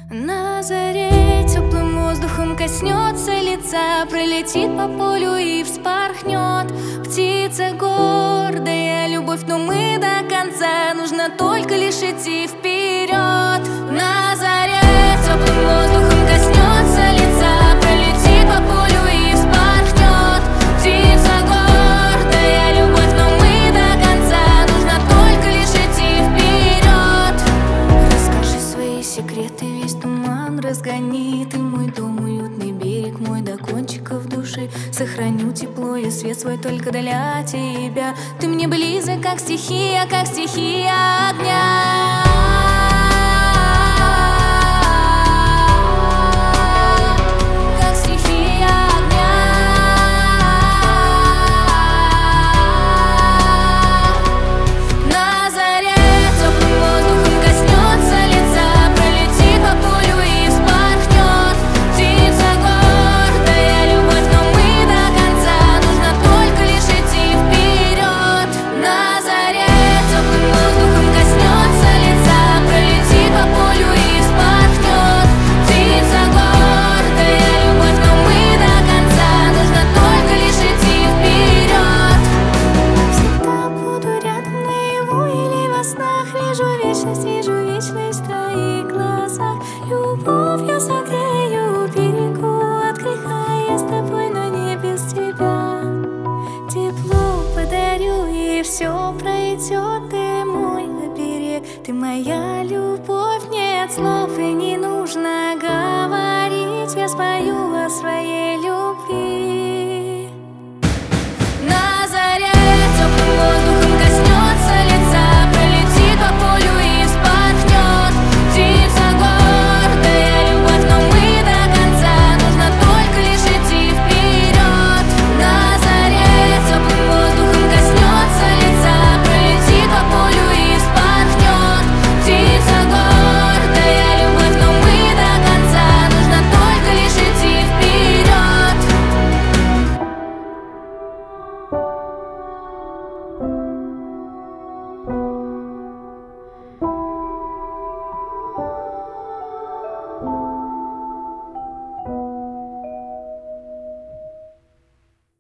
На заре теплым воздухом коснется лица, пролетит по полю и вспорхнет. Птица гордая, любовь, но мы до конца. Нужно только лишь идти вперед. На заре теплым воздухом коснется лица, пролетит по полю и вспорхнет. Птица гордая, любовь, но мы до конца. Нужно только лишь идти вперед. Расскажи свои секреты, весь туман разгони. Ты мой дом, уютный берег мой до кончиков души. Сохраню тепло и свет свой только для тебя. Ты мне близок, как стихия огня. Вижу вечность в твоих глазах. Любовью согрею, берегу от греха. Я с тобой, но не без тебя. Тепло подарю, и все пройдет. Ты мой оберег, ты моя любовь. Нет слов и